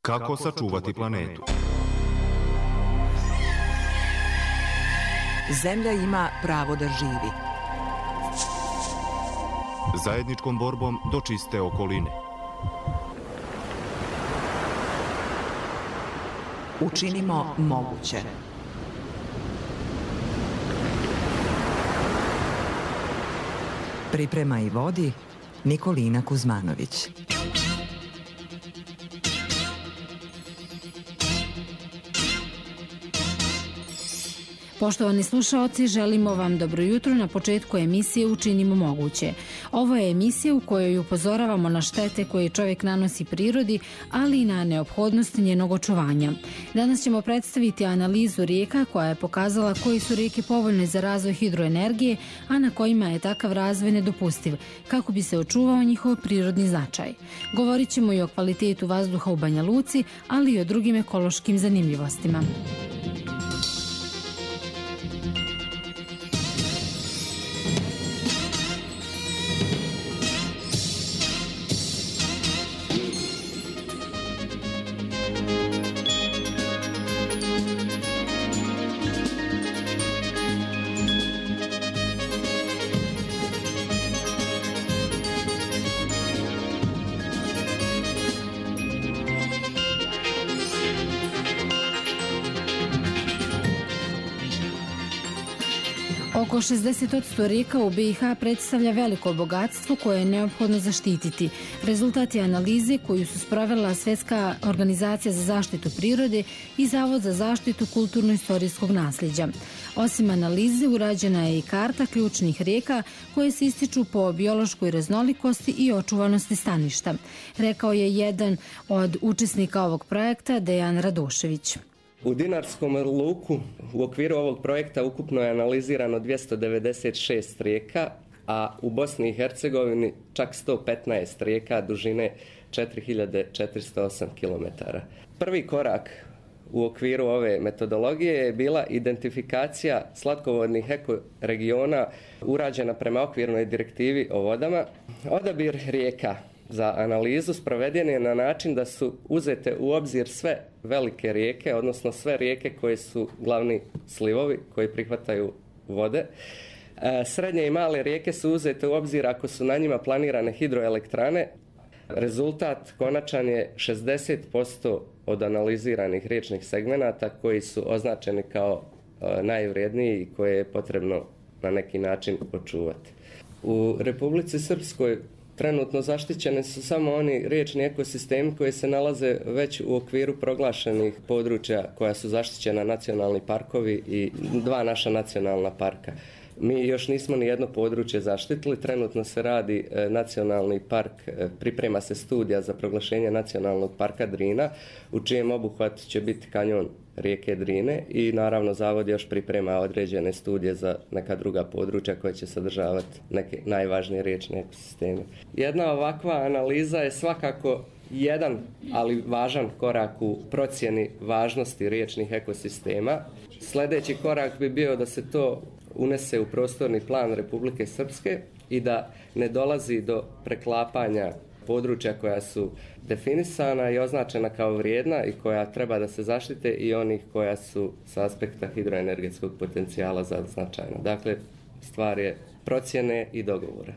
Kako sačuvati planetu? Zemlja ima pravo da živi. Zajedničkom borbom do čiste okoline. Učinimo moguće. Priprema i vodi Nikolina Kuzmanović. Poštovani slušaoci, želimo vam dobro jutro na početku emisije Učinimo moguće. Ovo je emisija u kojoj upozoravamo na štete koje čovjek nanosi prirodi, ali i na neophodnost njenog očuvanja. Danas ćemo predstaviti analizu rijeka koja je pokazala koji su rijeke povoljne za razvoj hidroenergije, a na kojima je takav razvoj nedopustiv, kako bi se očuvao njihov prirodni značaj. Govorit ćemo i o kvalitetu vazduha u Banja Luci, ali i o drugim ekološkim zanimljivostima. Oko 60% rijeka u BiH predstavlja veliko bogatstvo koje je neophodno zaštititi. Rezultat je analize koju su sprovela Svjetska organizacija za zaštitu prirode i Zavod za zaštitu kulturno-istorijskog nasljeđa. Osim analize, urađena je i karta ključnih rijeka koje se ističu po biološkoj raznolikosti i očuvanosti staništa, rekao je jedan od učesnika ovog projekta, Dejan Radošević. U Dinarskom luku u okviru ovog projekta ukupno je analizirano 296 rijeka, a u Bosni i Hercegovini čak 115 rijeka dužine 4408 km. Prvi korak u okviru ove metodologije je bila identifikacija slatkovodnih ekoregiona urađena prema okvirnoj direktivi o vodama. Odabir rijeka za analizu sproveden je na način da su uzete u obzir sve velike rijeke, odnosno sve rijeke koje su glavni slivovi koji prihvataju vode. Srednje i male rijeke su uzete u obzir ako su na njima planirane hidroelektrane. Rezultat konačan je 60% od analiziranih riječnih segmenata koji su označeni kao najvrijedniji i koje je potrebno na neki način očuvati. U Republici Srpskoj trenutno zaštićene su samo oni riječni ekosistemi koji se nalaze već u okviru proglašenih područja koja su zaštićena nacionalni parkovi i 2 naša nacionalna parka. Mi još nismo ni jedno područje zaštitili, trenutno se radi nacionalni park, priprema se studija za proglašenje nacionalnog parka Drina, u čijem obuhvat će biti kanjon rijeke Drine i naravno zavod još priprema određene studije za neka druga područja koje će sadržavati neke najvažnije riječne ekosisteme. Jedna ovakva analiza je svakako jedan, ali važan korak u procjeni važnosti riječnih ekosistema. Sljedeći korak bi bio da se to unese u prostorni plan Republike Srpske i da ne dolazi do preklapanja područja koja su definisana i označena kao vrijedna i koja treba da se zaštite i onih koja su s aspekta hidroenergetskog potencijala značajna. Dakle, stvar je procjene i dogovora.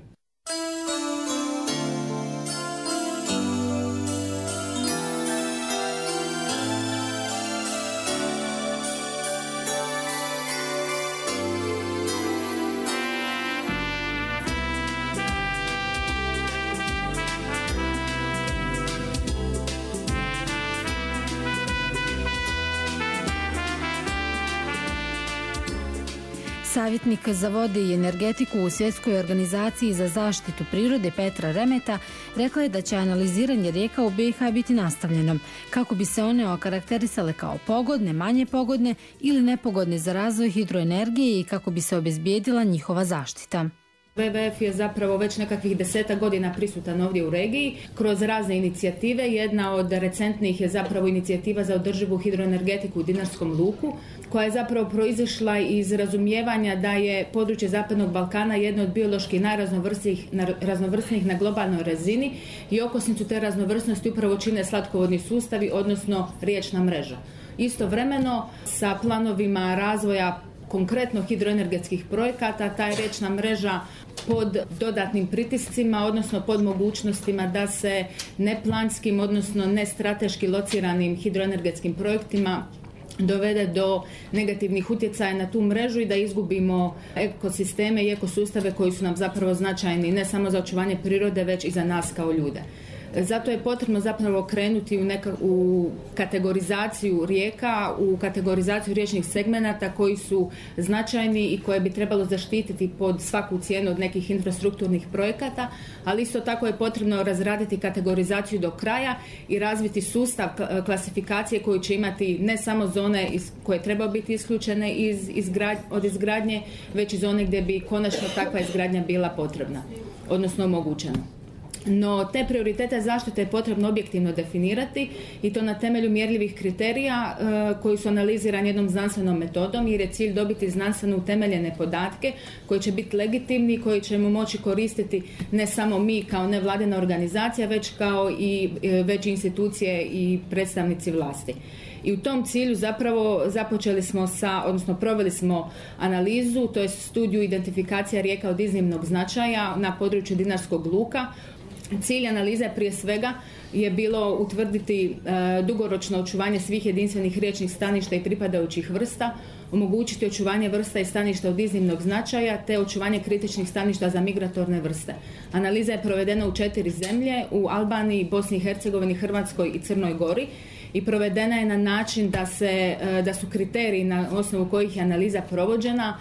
Savjetnik za vode i energetiku u Svjetskoj organizaciji za zaštitu prirode Petra Remeta rekla je da će analiziranje rijeka u BiH biti nastavljeno, kako bi se one okarakterisale kao pogodne, manje pogodne ili nepogodne za razvoj hidroenergije i kako bi se obezbijedila njihova zaštita. WWF je zapravo već nekakvih 10 godina prisutan ovdje u regiji kroz razne inicijative. Jedna od recentnih je zapravo inicijativa za održivu hidroenergetiku u Dinarskom luku, koja je zapravo proizašla iz razumijevanja da je područje Zapadnog Balkana jedno od biološki najraznovrsnijih na globalnoj razini i okosnicu te raznovrsnosti upravo čine slatkovodni sustavi, odnosno riječna mreža. Istovremeno sa planovima razvoja konkretno hidroenergetskih projekata, ta je riječna mreža pod dodatnim pritiscima, odnosno pod mogućnostima da se neplanskim, odnosno nestrateški lociranim hidroenergetskim projektima dovede do negativnih utjecaja na tu mrežu i da izgubimo ekosisteme i ekosustave koji su nam zapravo značajni ne samo za očuvanje prirode, već i za nas kao ljude. Zato je potrebno zapravo krenuti u kategorizaciju rijeka, u kategorizaciju riječnih segmenata koji su značajni i koje bi trebalo zaštititi pod svaku cijenu od nekih infrastrukturnih projekata, ali isto tako je potrebno razraditi kategorizaciju do kraja i razviti sustav klasifikacije koji će imati ne samo zone koje treba biti isključene od izgradnje, već i zone gdje bi konačno takva izgradnja bila potrebna, odnosno omogućena. No, te prioritete zaštite je potrebno objektivno definirati i to na temelju mjerljivih kriterija koji su analizirani jednom znanstvenom metodom, jer je cilj dobiti znanstveno utemeljene podatke koji će biti legitimni i koji ćemo moći koristiti ne samo mi kao nevladina organizacija, već kao i veće institucije i predstavnici vlasti. I u tom cilju zapravo proveli smo analizu, to je studiju identifikacija rijeka od iznimnog značaja na području Dinarskog luka. Cilj analize prije svega je bilo utvrditi dugoročno očuvanje svih jedinstvenih riječnih staništa i pripadajućih vrsta, omogućiti očuvanje vrsta i staništa od iznimnog značaja te očuvanje kritičnih staništa za migratorne vrste. Analiza je provedena u 4 zemlje, u Albaniji, Bosni i Hercegovini, Hrvatskoj i Crnoj Gori, i provedena je na način da su kriteriji na osnovu kojih je analiza provođena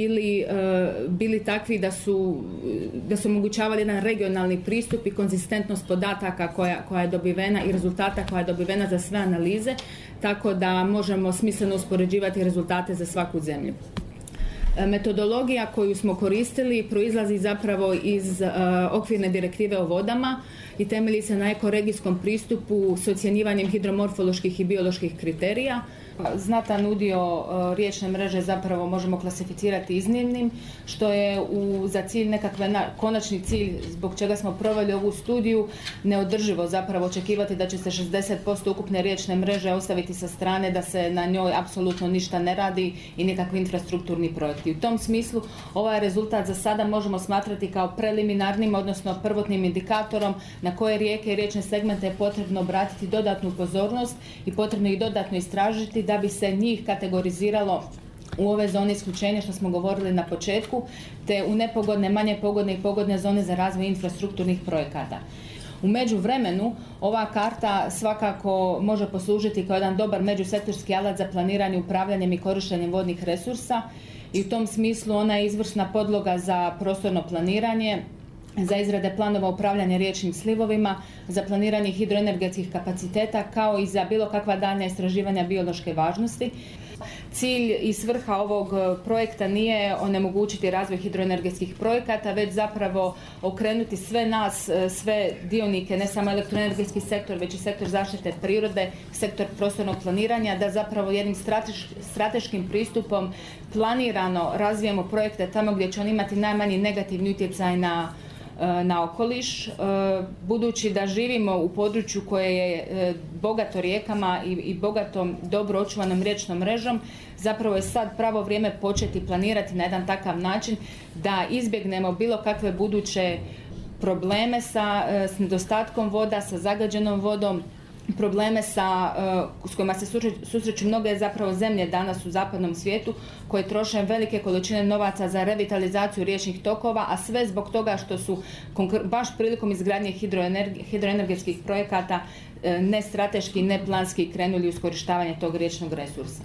bili takvi da su omogućavali jedan regionalni pristup i konzistentnost podataka koja je dobivena i rezultata koja je dobivena za sve analize, tako da možemo smisleno uspoređivati rezultate za svaku zemlju. Metodologija koju smo koristili proizlazi zapravo iz okvirne direktive o vodama i temelji se na ekoregijskom pristupu s ocjenjivanjem hidromorfoloških i bioloških kriterija. Znatan udio riječne mreže zapravo možemo klasificirati iznimnim, što je za cilj konačni cilj zbog čega smo proveli ovu studiju neodrživo zapravo očekivati da će se 60% ukupne riječne mreže ostaviti sa strane, da se na njoj apsolutno ništa ne radi i nikakvi infrastrukturni projekti. U tom smislu ovaj rezultat za sada možemo smatrati kao preliminarnim, odnosno prvotnim indikatorom na koje rijeke i riječne segmente je potrebno obratiti dodatnu pozornost i potrebno ih dodatno istražiti da bi se njih kategoriziralo u ove zone isključenja što smo govorili na početku, te u nepogodne, manje pogodne i pogodne zone za razvoj infrastrukturnih projekata. U međuvremenu ova karta svakako može poslužiti kao jedan dobar međusektorski alat za planiranje, upravljanjem i korištenjem vodnih resursa i u tom smislu ona je izvrsna podloga za prostorno planiranje, za izrade planova upravljanja riječnim slivovima, za planiranje hidroenergetskih kapaciteta kao i za bilo kakva daljnja istraživanja biološke važnosti. Cilj i svrha ovog projekta nije onemogućiti razvoj hidroenergetskih projekata, već zapravo okrenuti sve nas, sve dionike, ne samo elektroenergetski sektor, već i sektor zaštite prirode, sektor prostornog planiranja, da zapravo jednim strateškim pristupom planirano razvijemo projekte tamo gdje će oni imati najmanji negativni utjecaj na okoliš, budući da živimo u području koje je bogato rijekama i bogatom dobro očuvanom riječnom mrežom, zapravo je sad pravo vrijeme početi planirati na jedan takav način da izbjegnemo bilo kakve buduće probleme s nedostatkom voda, sa zagađenom vodom, probleme s kojima se susreću mnoge zapravo zemlje danas u zapadnom svijetu koje troše velike količine novaca za revitalizaciju riječnih tokova, a sve zbog toga što su baš prilikom izgradnje hidroenergetskih projekata nestrateški, neplanski krenuli u iskorištavanje tog riječnog resursa.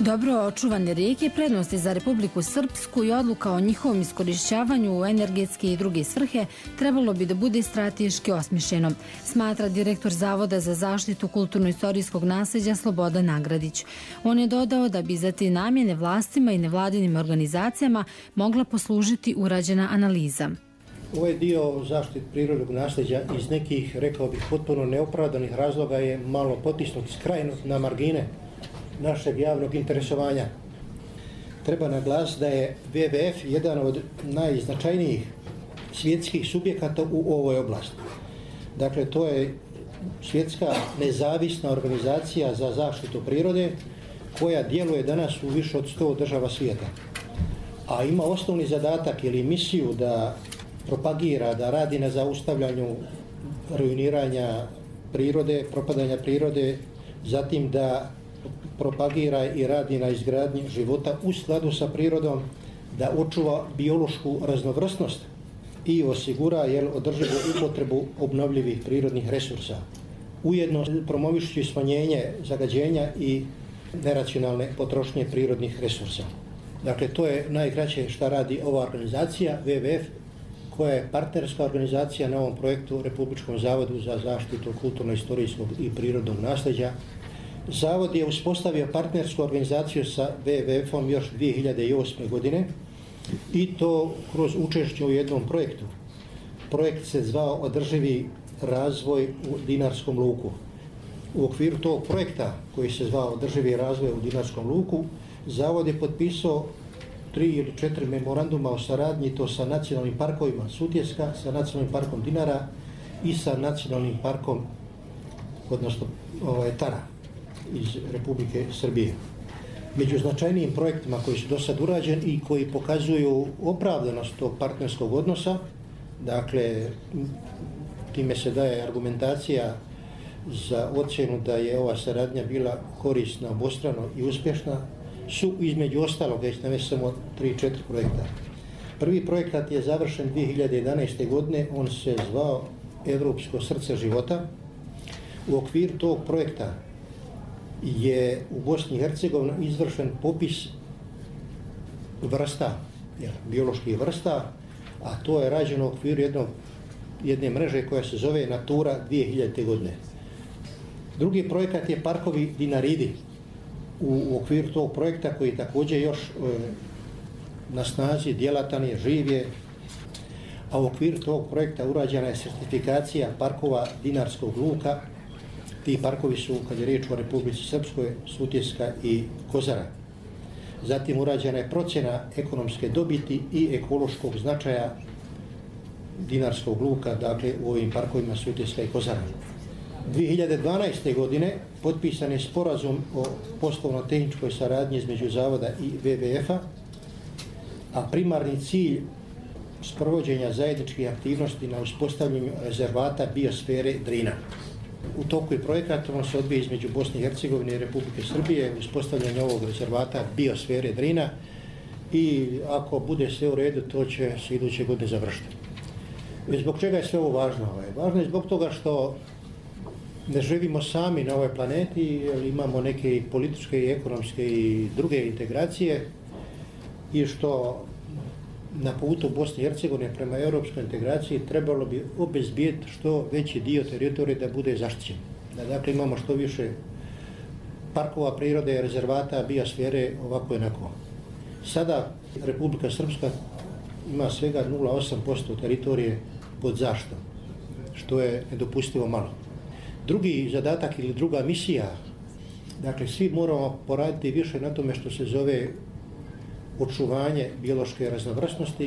Dobro očuvane rijeke prednosti za Republiku Srpsku i odluka o njihovom iskorišćavanju u energetske i druge svrhe trebalo bi da bude strateški osmišljeno, smatra direktor Zavoda za zaštitu kulturno-istorijskog nasleđa Slobodan Nagradić. On je dodao da bi za te namjene vlastima i nevladinim organizacijama mogla poslužiti urađena analiza. Ovaj dio zaštite prirodnog nasljeđa iz nekih, rekao bih, potpuno neopravdanih razloga je malo potisnut skrajnut na margine našeg javnog interesovanja. Treba naglasiti da je WWF jedan od najznačajnijih svjetskih subjekata u ovoj oblasti. Dakle, to je svjetska nezavisna organizacija za zaštitu prirode koja djeluje danas u više od 100 država svijeta. A ima osnovni zadatak ili misiju da propagira, da radi na zaustavljanju ruiniranja prirode, propadanja prirode, zatim da propagira i radi na izgradnji života u skladu sa prirodom, da očuva biološku raznovrsnost i osigura održivu upotrebu obnovljivih prirodnih resursa. Ujedno promovišući smanjenje zagađenja i neracionalne potrošnje prirodnih resursa. Dakle, to je najkraće šta radi ova organizacija WWF, koja je partnerska organizacija na ovom projektu Republičkom zavodu za zaštitu kulturno-istorijskog i prirodnog nasljeđa. Zavod je uspostavio partnersku organizaciju sa WWF-om još 2008. godine i to kroz učešće u jednom projektu. Projekt se zvao Održivi razvoj u Dinarskom luku. U okviru tog projekta koji se zvao Održivi razvoj u Dinarskom luku, Zavod je potpisao 3 ili 4 memoranduma o saradnji, to sa nacionalnim parkovima Sutjeska, sa nacionalnim parkom Dinara i sa nacionalnim parkom, odnosno Tara iz Republike Srbije. Među značajnijim projektima koji su do sad urađeni i koji pokazuju opravdanost tog partnerskog odnosa, dakle, time se daje argumentacija za ocjenu da je ova saradnja bila korisna obostrano i uspješna, su između ostalog, da navesti samo 3-4 projekta. Prvi projekat je završen 2011. godine, on se zvao Europsko srce života. U okviru tog projekta je u Bosni i Hercegovini izvršen popis vrsta, bioloških vrsta, a to je rađeno u okviru jedne mreže koja se zove Natura 2000. godine. Drugi projekat je Parkovi Dinaridi. U okviru tog projekta koji također još na snazi, djelatan je, živ je, a u okviru tog projekta urađena je sertifikacija parkova Dinarskog luka. Ti parkovi su, kad je riječ o Republici Srpskoj, Sutjeska i Kozara. Zatim urađena je procjena ekonomske dobiti i ekološkog značaja Dinarskog luka, dakle u ovim parkovima Sutjeska i Kozara. 2012. godine potpisan je sporazum o poslovno-tehničkoj saradnji između Zavoda i WWF-a, a primarni cilj sprovođenja zajedničkih aktivnosti na uspostavljanju rezervata biosfere Drina. U toku je projekata, on se odvija između Bosne i Hercegovine i Republike Srbije, uspostavljanje ovog rezervata biosfere Drina i ako bude sve u redu, to će se iduće godine završiti. Zbog čega je sve ovo važno? Važno je zbog toga što ne živimo sami na ovoj planeti, jer imamo neke političke i ekonomske i druge integracije i što na putu Bosne i Hercegovine prema europskoj integraciji trebalo bi obezbijeti što veći dio teritorija da bude zaštićen. Da dakle imamo što više parkova prirode, rezervata, biosfere, ovako i onako. Sada Republika Srpska ima svega 0,8% teritorije pod zaštitom, što je nedopustivo malo. Drugi zadatak ili druga misija, dakle svi moramo poraditi više na tome što se zove očuvanje biološke raznovrsnosti,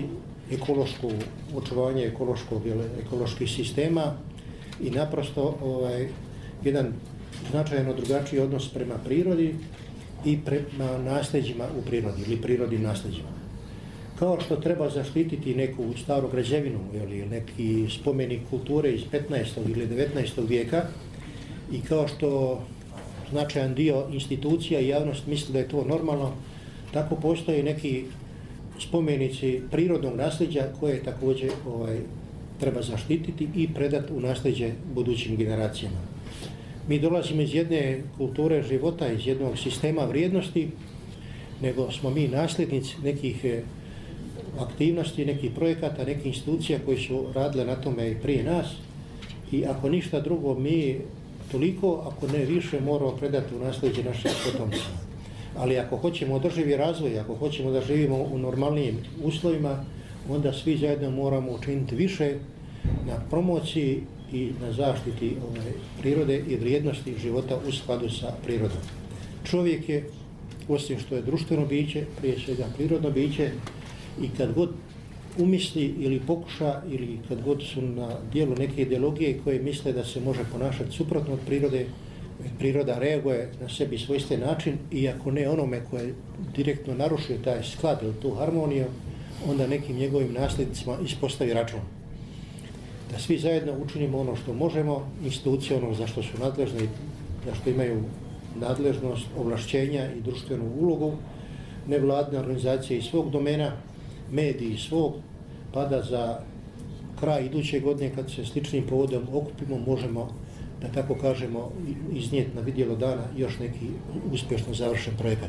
očuvanje ekoloških sistema i naprosto jedan značajno drugačiji odnos prema prirodi i prema nasljeđima u prirodi ili prirodnim nasljeđima. Kao što treba zaštititi neku staru građevinu ili neki spomenik kulture iz 15. ili 19. vijeka i kao što značajan dio institucija i javnost misli da je to normalno, tako postoje neki spomenici prirodnog nasljeđa koje također treba zaštititi i predati u nasljeđe budućim generacijama. Mi dolazimo iz jedne kulture života, iz jednog sistema vrijednosti nego smo mi nasljednici nekih aktivnosti, nekih projekata, nekih institucija koji su radile na tome i prije nas. I ako ništa drugo, mi toliko, ako ne više, moramo predati u nasljeđe naših potomcima. Ali ako hoćemo održivi razvoj, ako hoćemo da živimo u normalnijim uslovima, onda svi zajedno moramo učiniti više na promociji i na zaštiti prirode i vrijednosti života u skladu sa prirodom. Čovjek je, osim što je društveno biće, prije svega prirodno biće, i kad god umisli ili pokuša ili kad god su na dijelu neke ideologije koje misle da se može ponašati suprotno od prirode, priroda reaguje na sebi svojstven način, i ako ne onome koje direktno narušuje taj sklad ili tu harmoniju, onda nekim njegovim nasljednicima ispostavi račun. Da svi zajedno učinimo ono što možemo, institucije ono za što su nadležne, za što imaju nadležnost, ovlašćenja i društvenu ulogu, nevladine organizacije iz svog domena, mediji svog, pa da za kraj iduće godine, kad se sličnim povodom okupimo, možemo, da tako kažemo, iznijeti na vidjelo dana još neki uspješno završen projekat.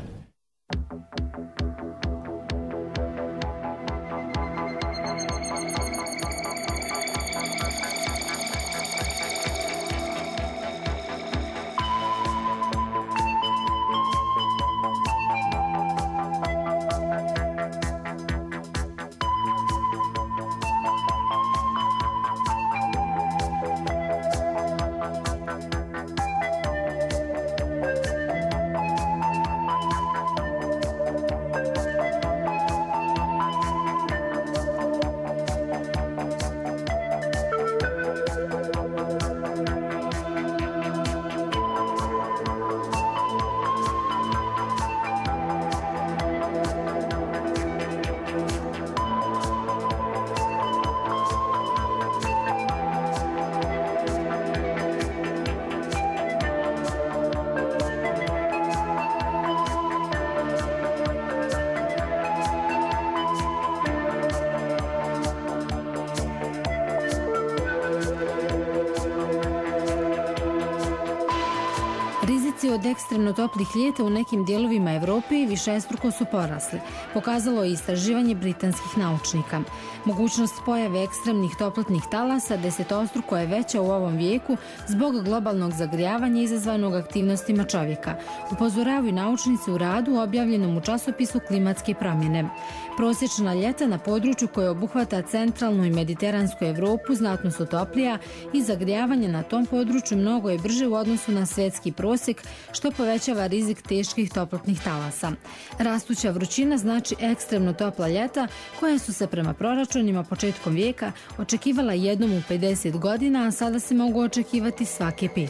Rizici od ekstremno toplih ljeta u nekim dijelovima Evrope višestruko su porasli, pokazalo je istraživanje britanskih naučnika. Mogućnost pojave ekstremnih toplotnih talasa desetostruko je veća u ovom vijeku zbog globalnog zagrijavanja izazvanog aktivnostima čovjeka, upozoravaju naučnici u radu objavljenom u časopisu Klimatske promjene. Prosječna ljeta na području koje obuhvata centralnu i mediteransku Evropu znatno su toplija i zagrijavanje na tom području mnogo je brže u odnosu na svjetski prosjek, što povećava rizik teških toplotnih talasa. Rastuća vrućina znači ekstremno topla ljeta koja su se prema proračunima početkom vijeka očekivala jednom u 50 godina, a sada se mogu očekivati svake 5.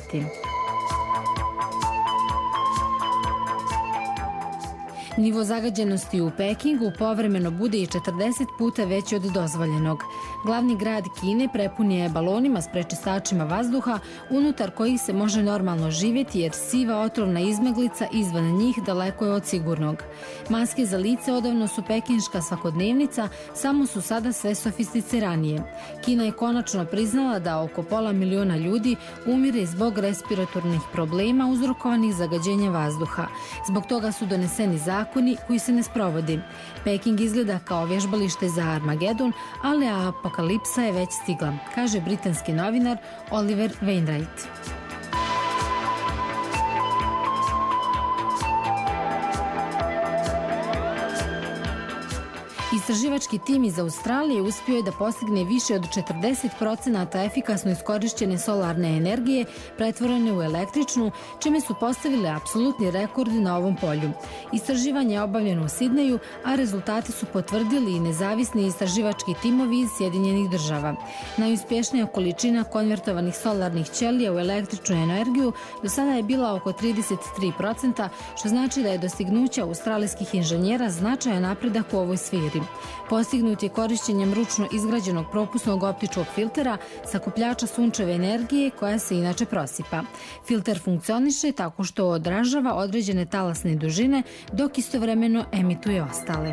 Nivo zagađenosti u Pekingu povremeno bude i 40 puta veći od dozvoljenog. Glavni grad Kine prepun je balonima s prečistačima vazduha, unutar kojih se može normalno živjeti jer siva otrovna izmeglica izvan njih daleko je od sigurnog. Maske za lice odavno su pekinška svakodnevnica, samo su sada sve sofisticiranije. Kina je konačno priznala da oko 500.000 ljudi umire zbog respiratornih problema uzrokovanih zagađenjem vazduha. Zbog toga su doneseni zakoni koji se ne sprovodi. Peking izgleda kao vježbalište za Armagedon, ali apokalipsa je već stigla, kaže britanski novinar Oliver Wainwright. Istraživački tim iz Australije uspio je da postigne više od 40% efikasno iskorišćene solarne energije pretvorene u električnu, čime su postavili apsolutni rekord na ovom polju. Istraživanje je obavljeno u Sidneju, a rezultati su potvrdili i nezavisni istraživački timovi iz Sjedinjenih država. Najuspješnija količina konvertovanih solarnih ćelija u električnu energiju do sada je bila oko 33%, što znači da je dostignuće australijskih inženjera značajan napredak u ovoj sferi. Postignut je korišćenjem ručno izgrađenog propusnog optičkog filtera, sakupljača sunčeve energije koja se inače prosipa. Filter funkcioniše tako što odražava određene talasne dužine dok istovremeno emituje ostale.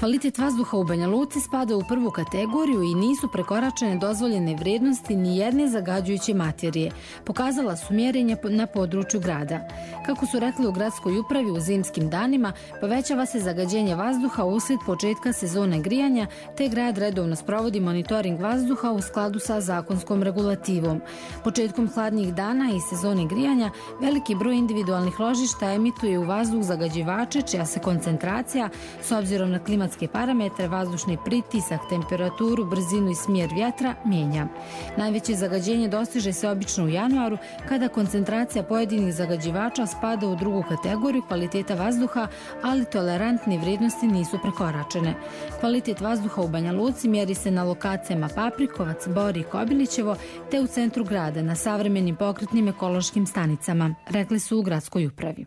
Kvalitet vazduha u Banja Luci spada u prvu kategoriju i nisu prekoračene dozvoljene vrijednosti ni jedne zagađujuće materije, pokazala su mjerenja na području grada. Kako su rekli u gradskoj upravi, u zimskim danima povećava se zagađenje vazduha uslijed početka sezone grijanja, te grad redovno sprovodi monitoring vazduha u skladu sa zakonskom regulativom. Početkom hladnijih dana i sezone grijanja veliki broj individualnih ložišta emituje u vazduh zagađivače čija se koncentracija, s obzirom na klimatske parametre, vazdušni pritisak, temperaturu, brzinu i smjer vjetra, mijenja. Najveće zagađenje dostiže se obično u januaru, kada koncentracija pojedinih zagađivača spada u drugu kategoriju kvaliteta vazduha, ali tolerantne vrijednosti nisu prekoračene. Kvalitet vazduha u Banja Luci mjeri se na lokacijama Paprikovac, Bor i Kobilićevo, te u centru grada na savremenim pokretnim ekološkim stanicama, rekli su u gradskoj upravi.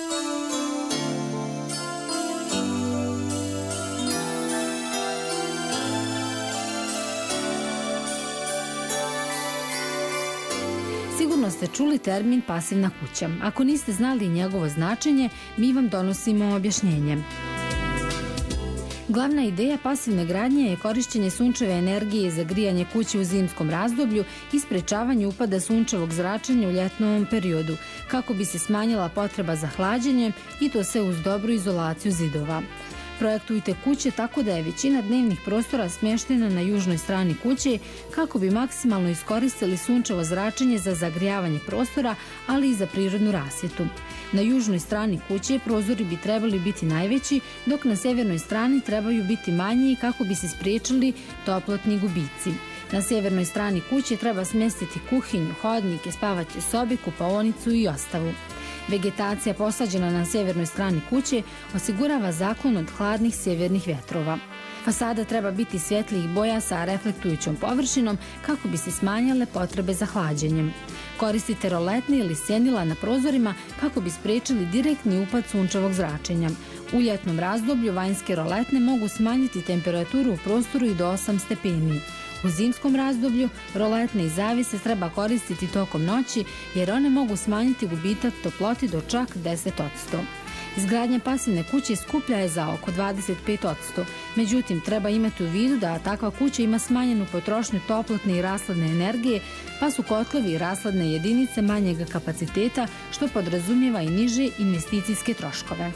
Sigurno ste čuli termin pasivna kuća. Ako niste znali njegovo značenje, mi vam donosimo objašnjenje. Glavna ideja pasivne gradnje je korišćenje sunčeve energije za grijanje kuće u zimskom razdoblju i sprečavanje upada sunčevog zračenja u ljetnom periodu, kako bi se smanjila potreba za hlađenjem i to sve uz dobru izolaciju zidova. Projektujte kuće tako da je većina dnevnih prostora smještena na južnoj strani kuće kako bi maksimalno iskoristili sunčevo zračenje za zagrijavanje prostora, ali i za prirodnu rasvjetu. Na južnoj strani kuće prozori bi trebali biti najveći, dok na sjevernoj strani trebaju biti manji kako bi se spriječili toplotni gubici. Na sjevernoj strani kuće treba smjestiti kuhinju, hodnike, spavaće sobe, kupaonicu i ostavu. Vegetacija posađena na sjevernoj strani kuće osigurava zaklon od hladnih sjevernih vjetrova. Fasada treba biti svjetlijih boja sa reflektujućom površinom kako bi se smanjile potrebe za hlađenjem. Koristite roletne ili sjenila na prozorima kako bi spriječili direktni upad sunčevog zračenja. U ljetnom razdoblju vanjske roletne mogu smanjiti temperaturu u prostoru i do 8 stepeni. U zimskom razdoblju roletne i zavjese treba koristiti tokom noći jer one mogu smanjiti gubitak toploti do čak 10%. Izgradnja pasivne kuće skuplja je za oko 25%, međutim treba imati u vidu da takva kuća ima smanjenu potrošnju toplotne i rashladne energije, pa su kotlovi i rashladne jedinice manjeg kapaciteta, što podrazumijeva i niže investicijske troškove.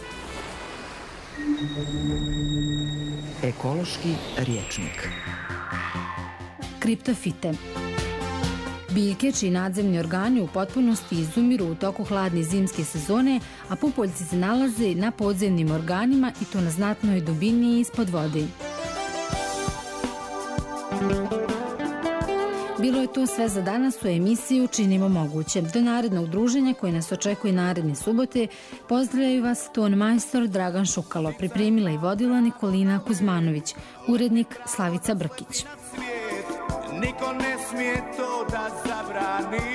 Ekološki rječnik. Kriptofite. Biljke čiji nadzemni organi u potpunosti izumiru u toku hladne zimske sezone, a pupoljci se nalaze na podzemnim organima i to na znatnoj dubini ispod vode. Bilo je to sve za danas u emisiji Učinimo moguće. Do narednog druženja koje nas očekuje naredne subote, pozdravljaju vas ton majstor Dragan Šukalo, pripremila i vodila Nikolina Kuzmanović, urednik Slavica Brkić. Niko ne smije to da zabrani.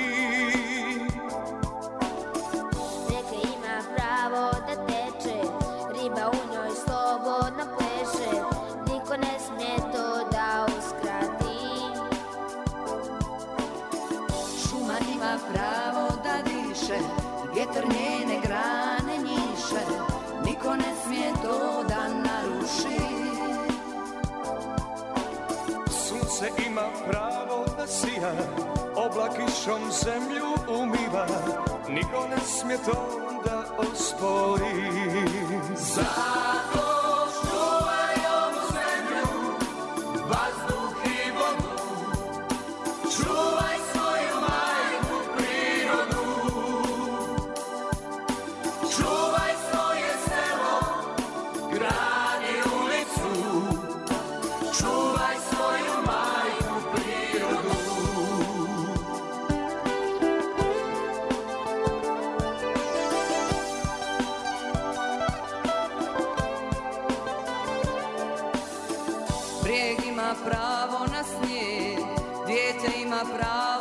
Rijeka ima pravo da teče, riba u njoj slobodno pleše. Niko ne smije to da uskrati. Šuma ima pravo da diše, vjetar njene grane njiše. Niko ne smije to da naruši. Sunce ima pravo da sija, oblak kišom zemlju umiva. Niko ne smije to da ospori. Zato čuvaj ovu zemlju, vazduh i vodu. Čuvaj svoju majku prirodu. Čuvaj svoje selo, grad i ulicu. Čuvaj svoju majku prirodu. Brijeg ima pravo na snijeg, dijete ima pravo